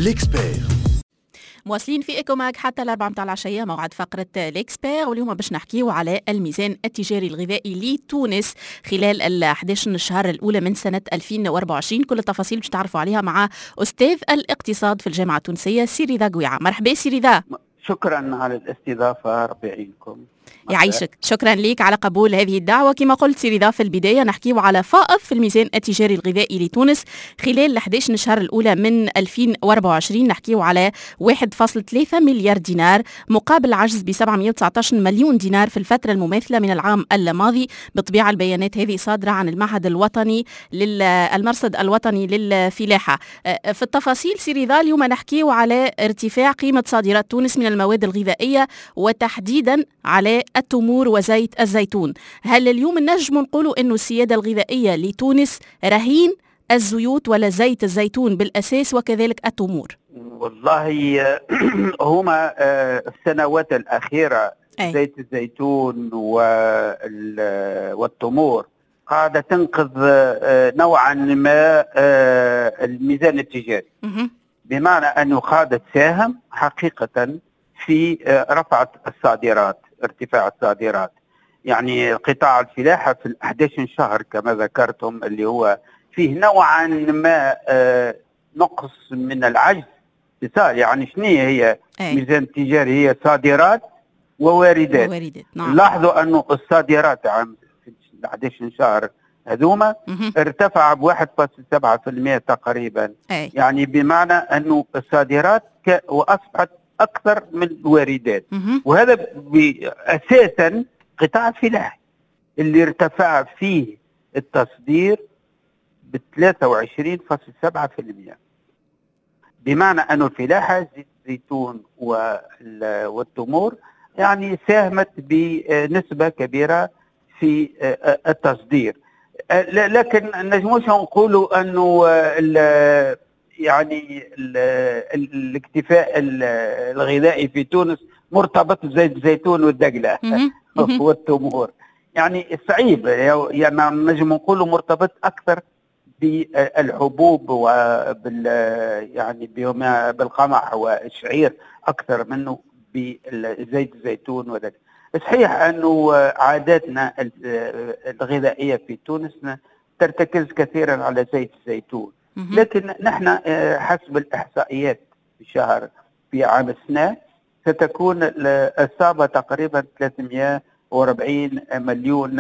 ليكسبير. مواصلين في إيكوماك حتى 4 متاع العشية، موعد فقرة ليكسبير، واليوم باش نحكيو على الميزان التجاري الغذائي لتونس خلال 11 شهر الأولى من سنة 2024. كل التفاصيل باش تعرفوا عليها مع أستاذ الاقتصاد في الجامعة التونسية سيري ذا قويعة. مرحبا سيري ذا. شكرا على الاستضافة، ربي يعينكم. يعيشك، شكرا لك على قبول هذه الدعوة. كما قلت سيري ذا في البداية نحكيو على فائض في الميزان التجاري الغذائي لتونس خلال 11 شهر الأولى من 2024. نحكيو على 1.3 مليار دينار مقابل عجز ب 719 مليون دينار في الفترة المماثلة من العام الماضي. بالطبيعة البيانات هذه صادرة عن المعهد الوطني المرصد الوطني للفلاحة. في التفاصيل سيري ذا اليوم نحكيو على ارتفاع قيمة صادرات تونس من المواد الغذائية وتحديدا على التمور وزيت الزيتون. هل اليوم نجم نقولوا انه السيادة الغذائية لتونس رهين الزيوت ولا زيت الزيتون بالأساس وكذلك التمور؟ والله هما السنوات الأخيرة زيت الزيتون والتمور قاعدة تنقذ نوعا ما الميزان التجاري، بمعنى أنه قاعدة تساهم حقيقة في رفع الصادرات، ارتفاع الصادرات. يعني قطاع الفلاحة في 11 شهر كما ذكرتم اللي هو فيه نوعا ما نقص من العجز. يعني شنو هي ميزان تجاري؟ هي صادرات وواردات. نعم. لاحظوا أنه الصادرات عام في 11 شهر هذوما ارتفع ب1.7% تقريبا. يعني بمعنى أنه الصادرات وأصبحت أكثر من الواردات. وهذا أساسا قطاع الفلاحة اللي ارتفع فيه التصدير ب 23.7%، بمعنى أن الفلاحة زيت الزيتون والتمور يعني ساهمت بنسبة كبيرة في التصدير. لكن نجموش نقولوا أنه يعني الاكتفاء الغذائي في تونس مرتبط بزيت الزيتون والدقلة والتمور. يعني صعيب، يعني نجم نقولوا مرتبط أكثر بالحبوب يعني بالقمح والشعير أكثر منه بزيت الزيتون وذلك. صحيح أنه عاداتنا الغذائية في تونس ترتكز كثيرا على زيت الزيتون، لكن نحن حسب الإحصائيات في عام السنة ستكون الإصابة تقريبا 340 مليون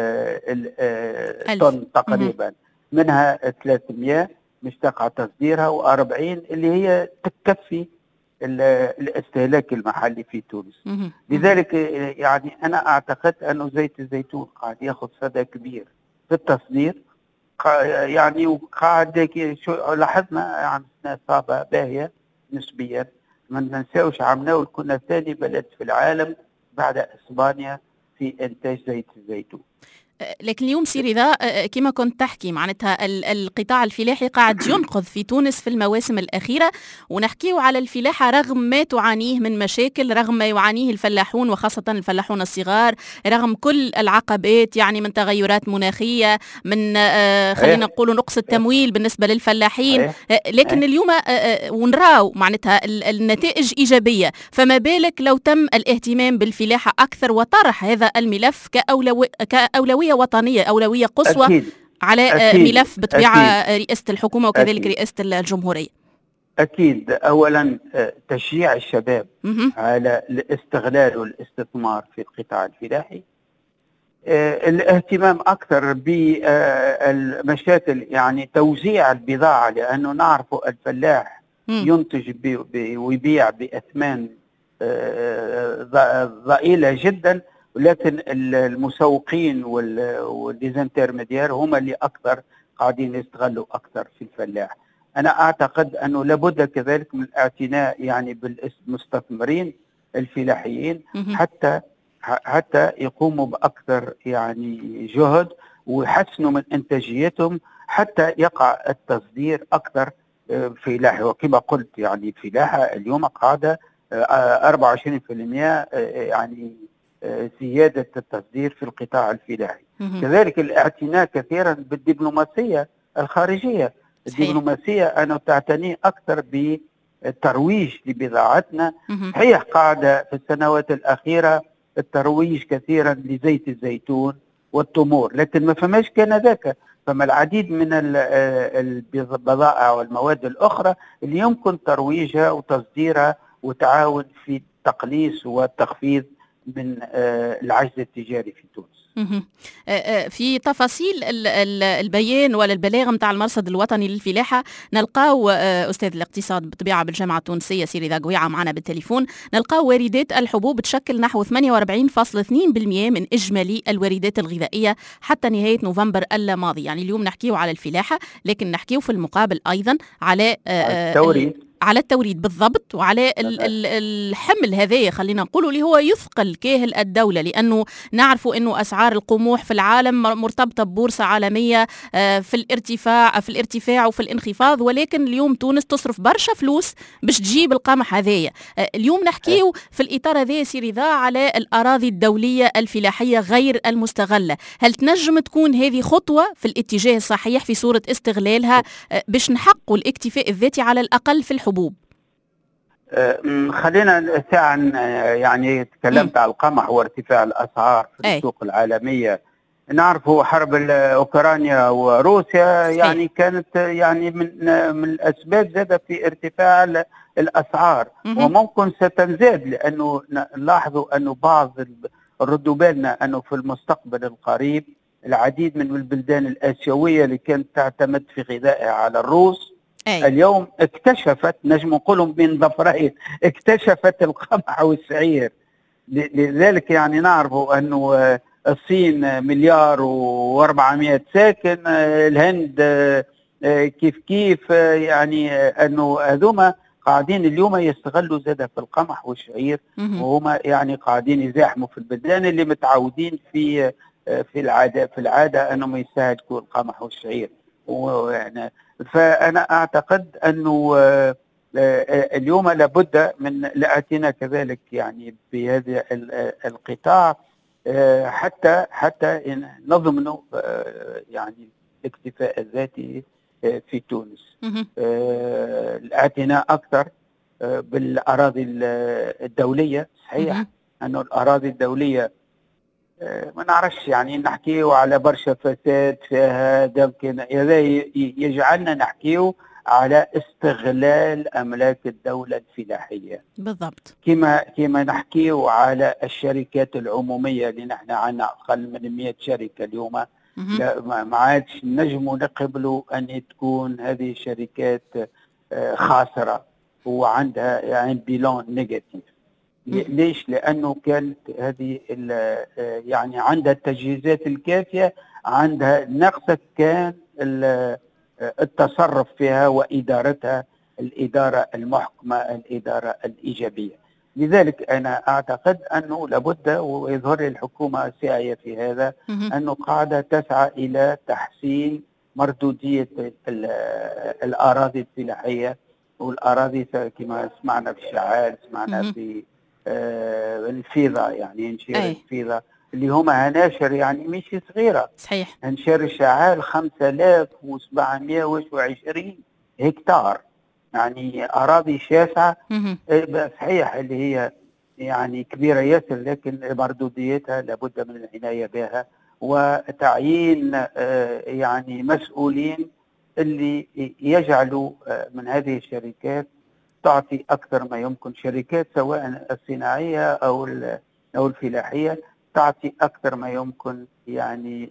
طن تقريبا، منها 300 مشتقة تصديرها و40 اللي هي تكفي الاستهلاك المحلي في تونس. لذلك يعني أنا أعتقد أنه زيت الزيتون قاعد يأخذ صدى كبير في التصدير، يعني وقاعد لاحظنا عام السنة إصابة باهية نسبيا. ما ننساوش عام ناول كنا ثاني بلد في العالم بعد إسبانيا في إنتاج زيت الزيتون. لكن اليوم سيري ذا كما كنت تحكي معناتها القطاع الفلاحي قاعد ينقذ في تونس في المواسم الأخيرة، ونحكيه على الفلاحة رغم ما تعانيه من مشاكل، رغم ما يعانيه الفلاحون وخاصة الفلاحون الصغار، رغم كل العقبات يعني من تغيرات مناخية، من خلينا نقول نقص التمويل بالنسبة للفلاحين. لكن اليوم ونراو معناتها النتائج إيجابية. فما بالك لو تم الاهتمام بالفلاحة أكثر وطرح هذا الملف كأولوية وطنية، أولوية قصوى أكيد. على ملف بطبيعة رئاسة الحكومة وكذلك أكيد. رئاسة الجمهورية. أكيد. أولا تشجيع الشباب على الاستغلال والاستثمار في القطاع الفلاحي، الاهتمام أكثر بالمشاكل، يعني توزيع البضاعة، لأنه نعرف الفلاح ينتج ويبيع بأثمان ضئيلة جدا، ولكن المسوقين والديزانترميديار هم اللي أكثر قاعدين يستغلوا أكثر في الفلاح. أنا أعتقد أنه لابد كذلك من الاعتناء يعني بالمستثمرين الفلاحيين حتى يقوموا بأكثر يعني جهد ويحسنوا من إنتاجيتهم حتى يقع التصدير أكثر فلاحي. وكما قلت يعني الفلاحة اليوم قاعدة 24% يعني زيادة التصدير في القطاع الفلاحي. كذلك الاعتناء كثيرا بالدبلوماسية الخارجية. الدبلوماسية أنا تعتني أكثر الترويج لبضاعتنا. صحيح قاعدة في السنوات الأخيرة الترويج كثيرا لزيت الزيتون والتمور، لكن ما فماش كان ذاك، فما العديد من البضائع والمواد الأخرى اللي يمكن ترويجها وتصديرها وتعاون في التقليص والتخفيض من العجز التجاري في تونس. في تفاصيل البيان ولا البلاغ متاع المرصد الوطني للفلاحة نلقاو أستاذ الاقتصاد بالطبيعة بالجامعة التونسية سيري ذا قويعة معنا بالتليفون. نلقاو واردات الحبوب تشكل نحو 48.2% من إجمالي الواردات الغذائية حتى نهاية نوفمبر الماضي. يعني اليوم نحكيو على الفلاحة، لكن نحكيو في المقابل أيضا على على التوريد بالضبط، وعلى الحمل هذا خلينا نقولوا اللي هو يثقل كاهل الدولة، لأنه نعرفوا أنه أسعار القمح في العالم مرتبطة ببورصة عالمية في الارتفاع وفي الانخفاض، ولكن اليوم تونس تصرف برشا فلوس باش تجيب القمح هذايا. اليوم نحكيو في الإطار هذا سيري ذا على الأراضي الدولية الفلاحية غير المستغلة. هل تنجم تكون هذه خطوة في الاتجاه الصحيح في صورة استغلالها باش نحققوا الاكتفاء الذاتي على الأقل في الحبوب؟ خلينا ساعة يعني تكلمت على القمح وارتفاع الأسعار في السوق العالمية. نعرفوا حرب أوكرانيا وروسيا يعني كانت يعني من الأسباب زادة في ارتفاع الأسعار، وممكن ستنزاد، لأنه نلاحظوا أنه بعض الردوا بالنا أنه في المستقبل القريب العديد من البلدان الآسيوية اللي كانت تعتمد في غذائها على الروس اليوم اكتشفت، نجم نقولهم من ظفرين، اكتشفت القمح والشعير. لذلك يعني نعرفوا أنه الصين 1,400,000,000 ساكن، الهند كيف يعني أنه هذوما قاعدين اليوم يستغلوا زادة في القمح والشعير، وهما يعني قاعدين يزاحموا في البلدان اللي متعودين في العادة أنهم يستهلكوا القمح والشعير. ويعني فأنا أعتقد أنه اليوم لابد من الاعتناء كذلك يعني بهذا القطاع حتى نضمن يعني الاكتفاء الذاتي في تونس. الاعتناء أكثر بالأراضي الدولية. صحيح أنه الأراضي الدولية ما نعرفش يعني نحكيه على برشا فساد فيها، لكن هذا يجعلنا نحكيه على استغلال أملاك الدولة الفلاحية بالضبط، كما نحكيه على الشركات العمومية اللي نحن عندنا أقل من 100 شركة اليوم. لا ما عادش نجموا نقبلوا أن تكون هذه الشركات خاسرة وعندها يعني بيلون نيجاتيف. ليش؟ لأنه كانت هذه يعني عندها التجهيزات الكافية، عندها نقص كان التصرف فيها وإدارتها، الإدارة المحكمة، الإدارة الإيجابية. لذلك أنا أعتقد أنه لابد، ويظهر لي الحكومة ساعية في هذا، أنه قاعدة تسعى إلى تحسين مردودية الأراضي الفلاحية والأراضي كما سمعنا في الشعال، سمعنا في الفيضة، يعني انشير الفيضة اللي هما هناشر يعني مش صغيرة. صحيح. هنشير الشعال 5,720 هكتار، يعني أراضي شاسعة. صحيح اللي هي يعني كبيرة ياسر، لكن مردوديتها لابد من العناية بها وتعيين يعني مسؤولين اللي يجعلوا من هذه الشركات تعطي أكثر ما يمكن، شركات سواء الصناعية أو الفلاحية تعطي أكثر ما يمكن يعني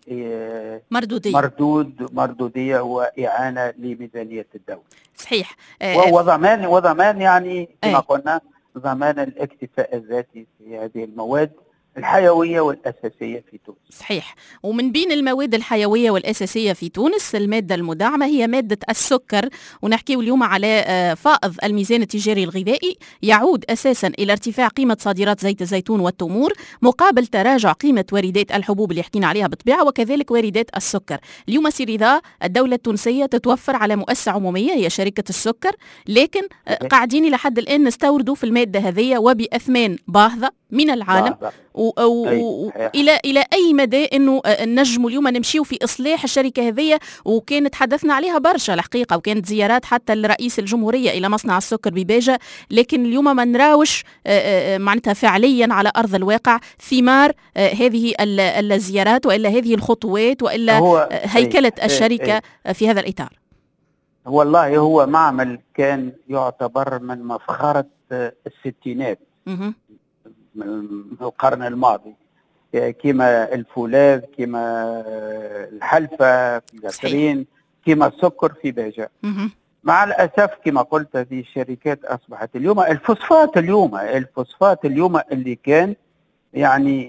مردودية وإعانة لميزانية الدولة. صحيح. وضمان يعني كما قلنا ضمان الاكتفاء الذاتي في هذه المواد الحيوية والأساسية في تونس. صحيح. ومن بين المواد الحيوية والأساسية في تونس المادة المدعمة هي مادة السكر، ونحكي اليوم على فائض الميزان التجاري الغذائي يعود أساسا إلى ارتفاع قيمة صادرات زيت الزيتون والتمور مقابل تراجع قيمة واردات الحبوب اللي حكينا عليها بالطبيعة، وكذلك واردات السكر. اليوم سيري ذا الدولة التونسية تتوفر على مؤسسة عمومية هي شركة السكر، لكن قاعدين إلى حد الآن نستوردوا في المادة هذه وبأثمان باهظة من العالم إلى أي مدى أنه نجم اليوم نمشيو في إصلاح الشركة هذه، وكانت حدثنا عليها برشا الحقيقة، وكانت زيارات حتى لرئيس الجمهورية إلى مصنع السكر بباجة، لكن اليوم ما نراوش معناتها فعليا على أرض الواقع ثمار هذه الزيارات وإلا هذه الخطوات وإلا هيكلة الشركة في هذا الإطار. والله هو معمل كان يعتبر من مفخرة الستينات من القرن الماضي، كما الفولاذ، كما الحلفة في الجسرين، كما السكر في باجة. مع الأسف كما قلت هذه الشركات أصبحت اليوم الفوسفات اليوم اللي كان يعني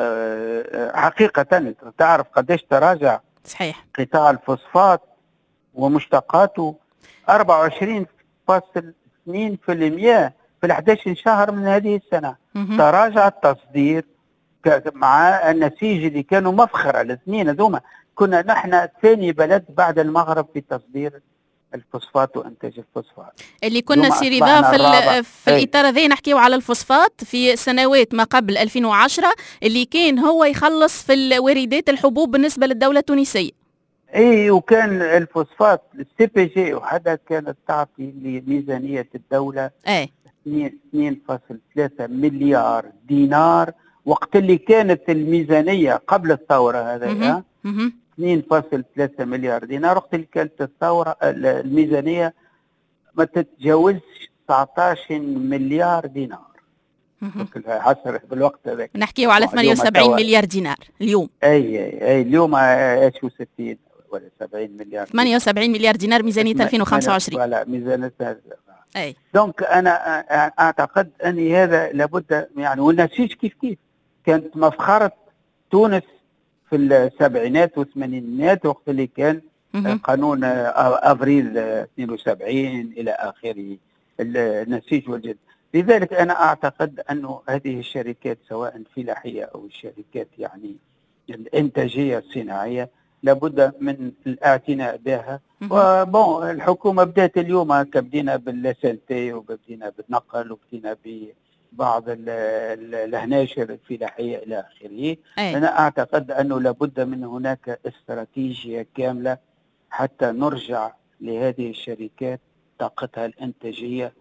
حقيقة تعرف قديش تراجع صحيح قطاع الفوسفات ومشتقاته 24.2% في 11 شهر من هذه السنة. تراجع التصدير مع النسيج اللي كانوا مفخرة الاثنين هذوما. كنا نحن ثاني بلد بعد المغرب في تصدير الفوسفات وانتاج الفوسفات اللي كنا سير رضا في الاطار هذا نحكيو على الفوسفات في سنوات ما قبل 2010 اللي كان هو يخلص في الواردات الحبوب بالنسبة للدولة التونسية. وكان الفوسفات السي بي جي وحدها كانت تعطي لميزانية الدولة 2.3 مليار دينار وقت اللي كانت الميزانية قبل الثورة هذا 2.3 مليار دينار. وقت اللي كانت الثورة الميزانية ما تتجاوزش 19 مليار دينار حسب بالوقت هذاك. نحكيو على 78 مليار دينار اليوم. اي اليوم شو 60 ولا 70 مليار 78 مليار دينار ميزانية 2025. ولا ميزانية دونك انا اعتقد ان هذا لابد يعني. والنسيج كيف كانت مفخرة تونس في السبعينات والثمانينات وقت اللي كان قانون افريل 72 الى اخره النسيج والجد. لذلك انا اعتقد انه هذه الشركات سواء الفلاحيه او الشركات يعني الانتاجيه الصناعيه لابد من الاعتناء بها. وبون الحكومه بدات اليوم كبدينا بالسلتي وبدينا بالنقل وبدينا ببعض الهناشر الفلاحيه الى اخره. انا اعتقد انه لابد من هناك استراتيجيه كامله حتى نرجع لهذه الشركات طاقتها الانتاجيه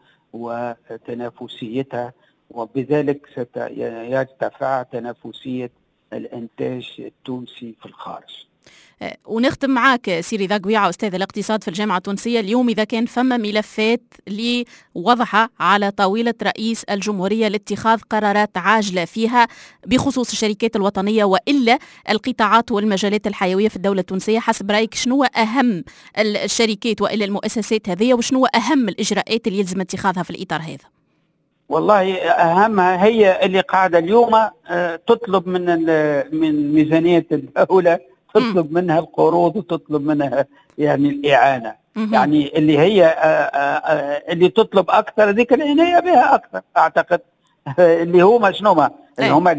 وتنافسيتها، وبذلك سترتفع تنافسيه الانتاج التونسي في الخارج. ونختم معك سيري ذا قويعة أستاذ الاقتصاد في الجامعة التونسية. اليوم إذا كان فما ملفات لوضعها على طاولة رئيس الجمهورية لاتخاذ قرارات عاجلة فيها بخصوص الشركات الوطنية وإلا القطاعات والمجالات الحيوية في الدولة التونسية، حسب رأيك شنو أهم الشركات وإلا المؤسسات هذه وشنو أهم الإجراءات اللي يلزم اتخاذها في الإطار هذا؟ والله أهمها هي اللي قاعدة اليوم تطلب من ميزانية الدولة، تطلب منها القروض وتطلب منها يعني الإعانة. يعني اللي هي اللي تطلب أكثر ذيك العناية بها أكثر. أعتقد اللي هما شنو اللي هما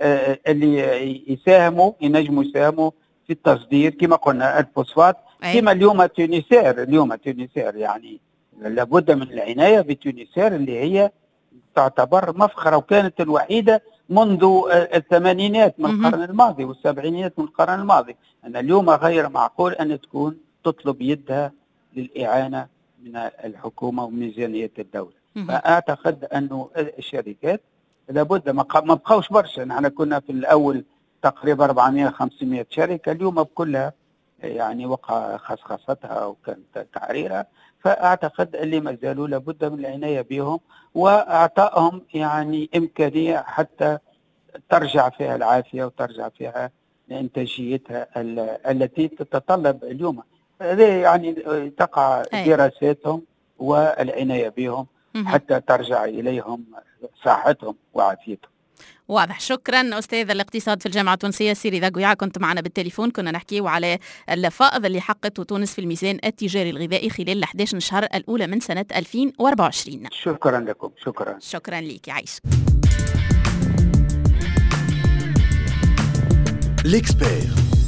اللي ينجموا يساهموا في التصدير كما قلنا الفوسفات، كما اليوم تونسير يعني لابد من العناية بتونسير اللي هي تعتبر مفخرة وكانت الوحيدة منذ الثمانينات من القرن الماضي والسبعينيات من القرن الماضي. أنا اليوم غير معقول أن تكون تطلب يدها للإعانة من الحكومة وميزانية الدولة. فأعتقد أنه الشركات لابد ما بقوش برشا. نحن كنا في الأول تقريبا 400-500 شركة، اليوم بكلها يعني وقع خصخصتها وكانت تعريرها. فأعتقد اللي ما زالوا لابد من العناية بهم وأعطائهم يعني إمكانية حتى ترجع فيها العافية وترجع فيها إنتاجيتها التي تتطلب اليوم. يعني تقع دراساتهم والعناية بهم حتى ترجع إليهم صحتهم وعافيتهم. واضح. شكرا أستاذ الاقتصاد في الجامعة التونسية سيري ذا قويعة، كنت معنا بالتليفون. كنا نحكيه على الفائض اللي حقته تونس في الميزان التجاري الغذائي خلال 11 شهر الأولى من سنة 2024. شكرا لكم. شكرا ليك. يعيش. L'expert